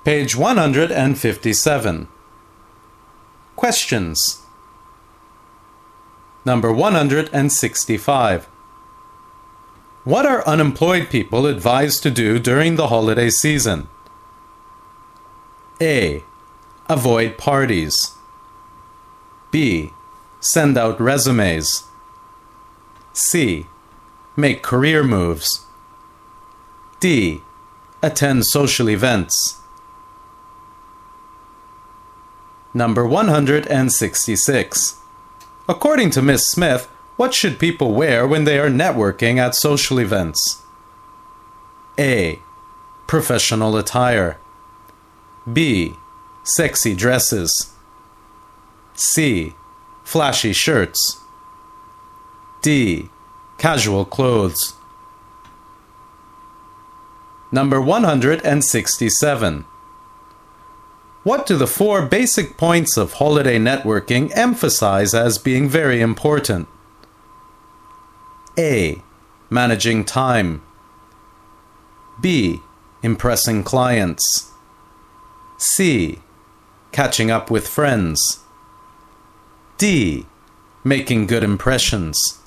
Page 157. Questions. Number 165. What are unemployed people advised to do during the holiday season? A. Avoid parties. B. Send out resumes. C. Make career moves. D. Attend social events. Number 166. According to Ms. Smith, what should people wear when they are networking at social events? A. Professional attire. B. Sexy dresses. C. Flashy shirts. D. Casual clothes. Number 167. What do the 4 basic points of holiday networking emphasize as being very important? A. Managing time. B. Impressing clients. C. Catching up with friends. D. Making good impressions.